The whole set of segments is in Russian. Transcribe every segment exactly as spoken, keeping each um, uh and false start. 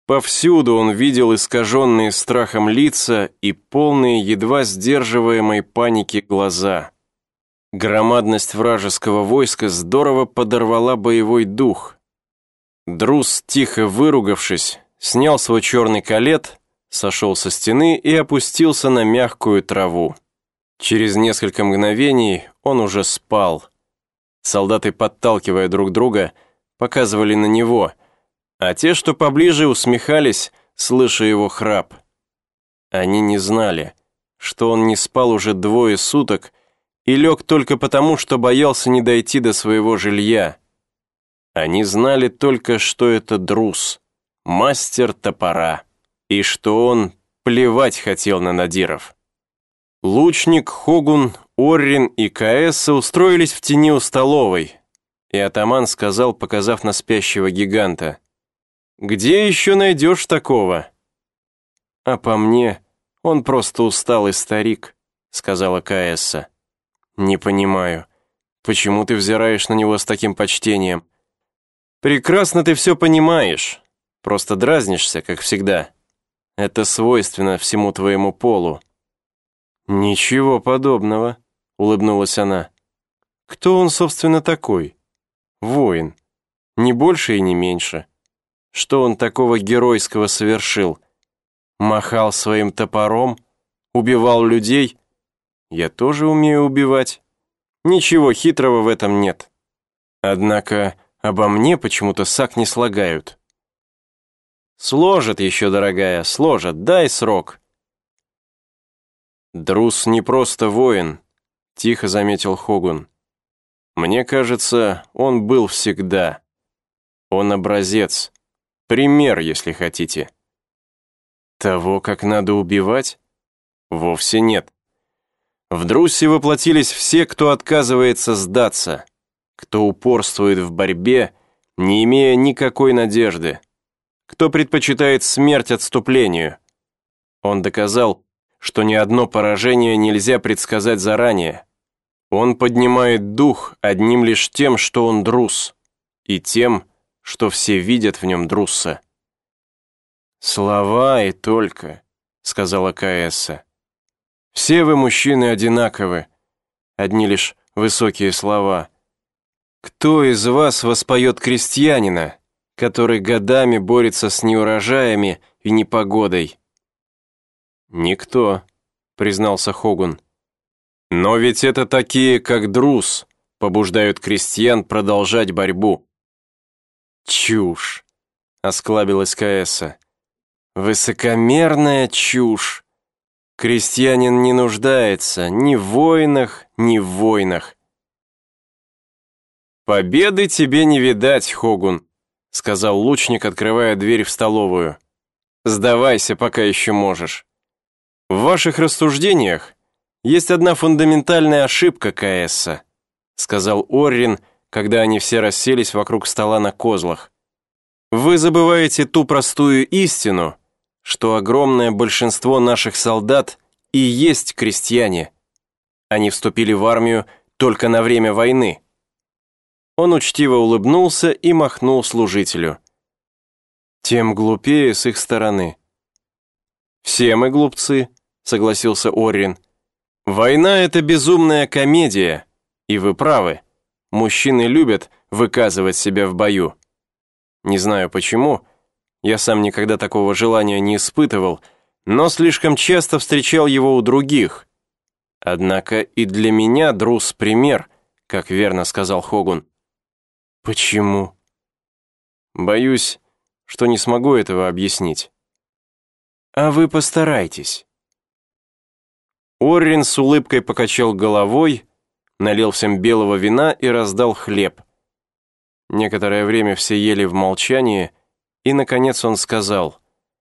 Повсюду он видел искаженные страхом лица и полные едва сдерживаемой паники глаза. Громадность вражеского войска здорово подорвала боевой дух. Друз, тихо выругавшись, снял свой черный калет, сошел со стены и опустился на мягкую траву. Через несколько мгновений он уже спал. Солдаты, подталкивая друг друга, показывали на него, а те, что поближе, усмехались, слыша его храп. Они не знали, что он не спал уже двое суток и лег только потому, что боялся не дойти до своего жилья. Они знали только, что это Друз, мастер топора, и что он плевать хотел на надиров. Лучник, Хогун, Оррин и Каэсса устроились в тени у столовой, и атаман сказал, показав на спящего гиганта: «Где еще найдешь такого?» «А по мне, он просто усталый старик», — сказала Каэсса. «Не понимаю, почему ты взираешь на него с таким почтением?» «Прекрасно ты все понимаешь, просто дразнишься, как всегда. Это свойственно всему твоему полу». «Ничего подобного», — улыбнулась она. «Кто он, собственно, такой? Воин. Не больше и не меньше. Что он такого геройского совершил? Махал своим топором? Убивал людей? Я тоже умею убивать. Ничего хитрого в этом нет. Однако обо мне почему-то сак не слагают». «Сложат еще, дорогая, сложат, дай срок». «Друз не просто воин», — тихо заметил Хогун. «Мне кажется, он был всегда. Он образец, пример, если хотите». «Того, как надо убивать?» «Вовсе нет. В Друзе воплотились все, кто отказывается сдаться, кто упорствует в борьбе, не имея никакой надежды, кто предпочитает смерть отступлению. Он доказал, что ни одно поражение нельзя предсказать заранее. Он поднимает дух одним лишь тем, что он Друз, и тем, что все видят в нем Друза». «Слова и только», — сказала Каэсса. «Все вы, мужчины, одинаковы, одни лишь высокие слова. Кто из вас воспоет крестьянина, который годами борется с неурожаями и непогодой?» «Никто», — признался Хогун. «Но ведь это такие, как Друз, побуждают крестьян продолжать борьбу». «Чушь», — осклабилась Каэсса. «Высокомерная чушь. Крестьянин не нуждается ни в войнах, ни в войнах». «Победы тебе не видать, Хогун», — сказал лучник, открывая дверь в столовую. «Сдавайся, пока еще можешь. В ваших рассуждениях есть одна фундаментальная ошибка, Каэсса», — сказал Оррин, когда они все расселись вокруг стола на козлах. «Вы забываете ту простую истину, что огромное большинство наших солдат и есть крестьяне. Они вступили в армию только на время войны». Он учтиво улыбнулся и махнул служителю. «Тем глупее с их стороны». «Все мы глупцы», — согласился Оррин. «Война — это безумная комедия, и вы правы. Мужчины любят выказывать себя в бою. Не знаю почему, я сам никогда такого желания не испытывал, но слишком часто встречал его у других. Однако и для меня Друз пример, как верно сказал Хогун». «Почему?» «Боюсь, что не смогу этого объяснить». «А вы постарайтесь». Оррин с улыбкой покачал головой, налил всем белого вина и раздал хлеб. Некоторое время все ели в молчании, и, наконец, он сказал: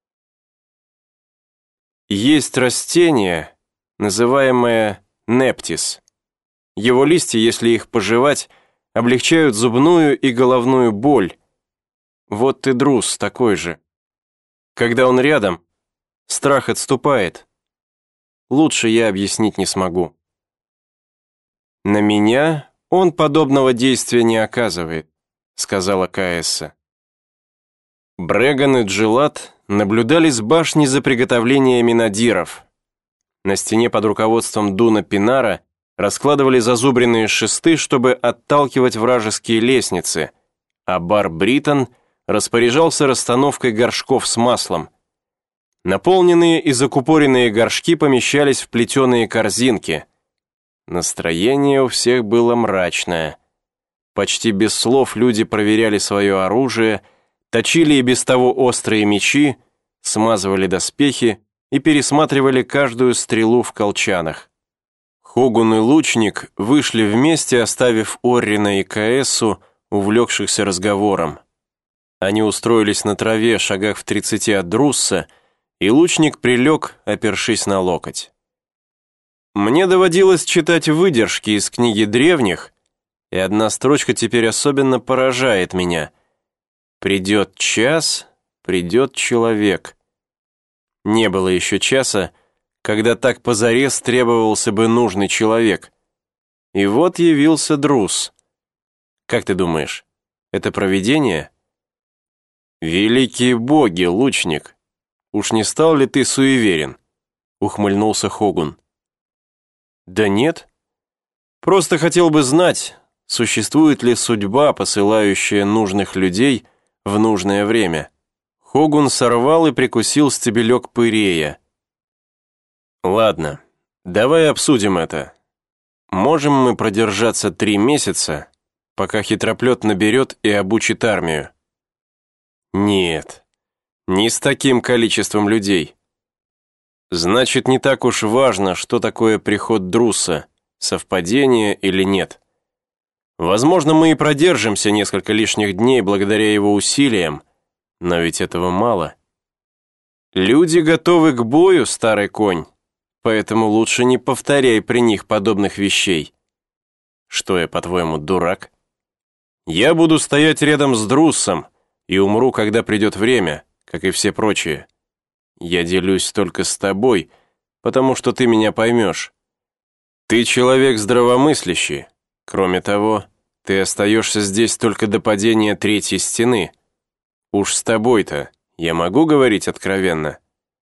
«Есть растение, называемое нептис. Его листья, если их пожевать, облегчают зубную и головную боль. Вот ты, Друз, такой же. Когда он рядом, страх отступает. Лучше я объяснить не смогу. На меня он подобного действия не оказывает», — сказала Каэсса. Бреган и Джилат наблюдали с башни за приготовлениями надиров. На стене под руководством Дуна Пинара раскладывали зазубренные шесты, чтобы отталкивать вражеские лестницы, а бар Бриттон распоряжался расстановкой горшков с маслом. Наполненные и закупоренные горшки помещались в плетеные корзинки. Настроение у всех было мрачное. Почти без слов люди проверяли свое оружие, точили и без того острые мечи, смазывали доспехи и пересматривали каждую стрелу в колчанах. Хогун и лучник вышли вместе, оставив Оррина и Каэссу, увлекшихся разговором. Они устроились на траве, шагах в тридцати от Друсса, и лучник прилег, опершись на локоть. Мне доводилось читать выдержки из книги древних, и одна строчка теперь особенно поражает меня. «Придет час, придет человек». Не было еще часа, когда так позарез требовался бы нужный человек. И вот явился Друс. Как ты думаешь, это провидение? Великие боги, лучник, уж не стал ли ты суеверен? Ухмыльнулся Хогун. Да нет. Просто хотел бы знать, существует ли судьба, посылающая нужных людей в нужное время. Хогун сорвал и прикусил стебелек пырея. Ладно, давай обсудим это. Можем мы продержаться три месяца, пока хитроплет наберет и обучит армию? Нет, не с таким количеством людей. Значит, не так уж важно, что такое приход Друсса, совпадение или нет. Возможно, мы и продержимся несколько лишних дней благодаря его усилиям, но ведь этого мало. Люди готовы к бою, старый конь, поэтому лучше не повторяй при них подобных вещей. Что я, по-твоему, дурак? Я буду стоять рядом с Друссом и умру, когда придет время, как и все прочие. Я делюсь только с тобой, потому что ты меня поймешь. Ты человек здравомыслящий. Кроме того, ты остаешься здесь только до падения третьей стены. Уж с тобой-то я могу говорить откровенно?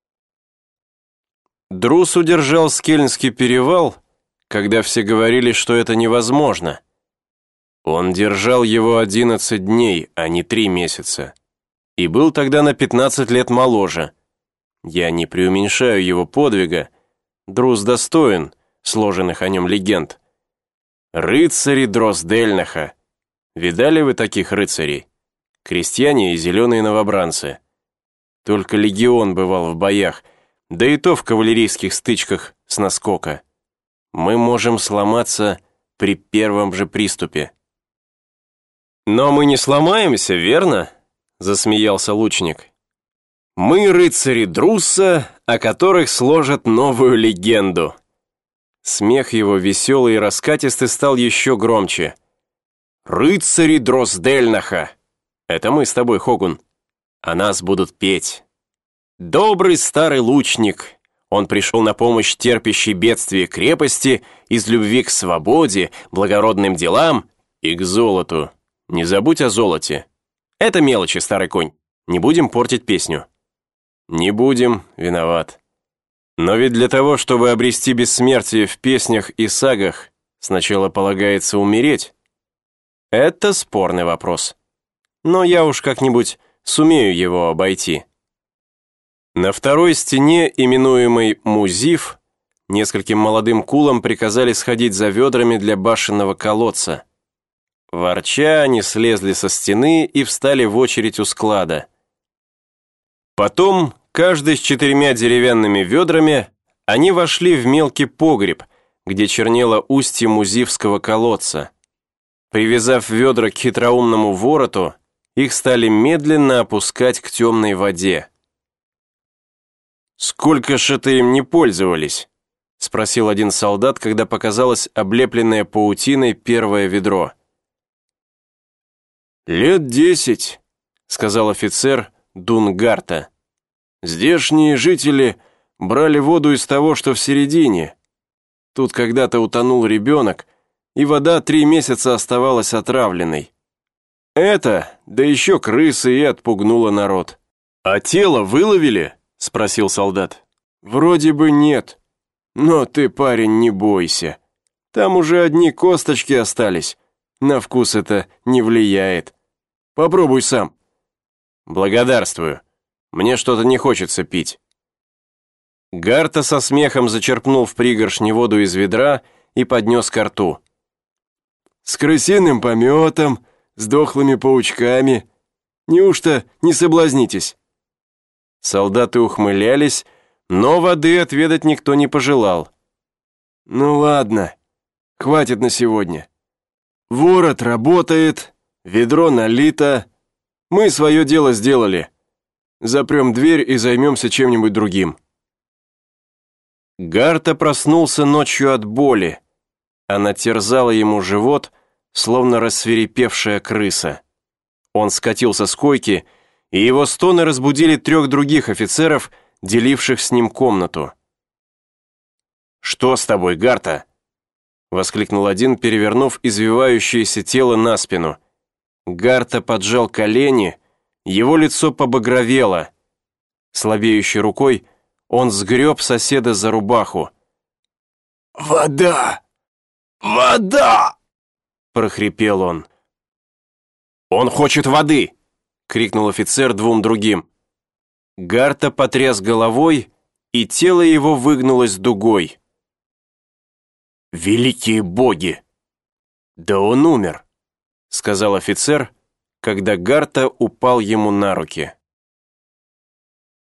Друс удержал Скельнский перевал, когда все говорили, что это невозможно. Он держал его одиннадцать дней, а не три месяца. И был тогда на пятнадцать лет моложе. Я не преуменьшаю его подвига. Друс достоин сложенных о нем легенд. Рыцари Дроздельнаха. Видали вы таких рыцарей? Крестьяне и зеленые новобранцы. Только легион бывал в боях, да и то в кавалерийских стычках с наскока. Мы можем сломаться при первом же приступе. Но мы не сломаемся, верно? Засмеялся лучник. Мы рыцари Друсса, о которых сложат новую легенду. Смех его, веселый и раскатистый, стал еще громче. Рыцари Дроздельнаха. Это мы с тобой, Хогун. А нас будут петь. Добрый старый лучник. Он пришел на помощь терпящей бедствие крепости из любви к свободе, благородным делам и к золоту. Не забудь о золоте. Это мелочи, старый конь. Не будем портить песню. Не будем, виноват. Но ведь для того, чтобы обрести бессмертие в песнях и сагах, сначала полагается умереть. Это спорный вопрос. Но я уж как-нибудь сумею его обойти. На второй стене, именуемой Музив, нескольким молодым кулам приказали сходить за ведрами для башенного колодца. Ворча, они слезли со стены и встали в очередь у склада. Потом, каждый с четырьмя деревянными ведрами, они вошли в мелкий погреб, где чернело устье Музивского колодца. Привязав ведра к хитроумному вороту, их стали медленно опускать к темной воде. «Сколько ж это им не пользовались?» — спросил один солдат, когда показалось облепленное паутиной первое ведро. «Лет десять», — сказал офицер Дунгарта. «Здешние жители брали воду из того, что в середине. Тут когда-то утонул ребенок, и вода три месяца оставалась отравленной. Это, да еще крысы и отпугнуло народ. «А тело выловили?» — спросил солдат. «Вроде бы нет. Но ты, парень, не бойся. Там уже одни косточки остались. На вкус это не влияет. Попробуй сам». «Благодарствую. Мне что-то не хочется пить». Гарта со смехом зачерпнул в пригоршни воду из ведра и поднес ко рту. «С крысиным пометом, с дохлыми паучками. Неужто не соблазнитесь?» Солдаты ухмылялись, но воды отведать никто не пожелал. «Ну ладно, хватит на сегодня. Ворот работает, ведро налито. Мы свое дело сделали. Запрем дверь и займемся чем-нибудь другим». Гарта проснулся ночью от боли. Она терзала ему живот, словно рассвирепевшая крыса. Он скатился с койки, и его стоны разбудили трех других офицеров, деливших с ним комнату. «Что с тобой, Гарта?» — воскликнул один, перевернув извивающееся тело на спину. Гарта поджал колени, его лицо побагровело. Слабеющей рукой он сгреб соседа за рубаху. «Вода! Вода!» — прохрипел он. «Он хочет воды!» — крикнул офицер двум другим. Гарта потряс головой, и тело его выгнулось дугой. «Великие боги! Да он умер!» — сказал офицер, когда Гарта упал ему на руки.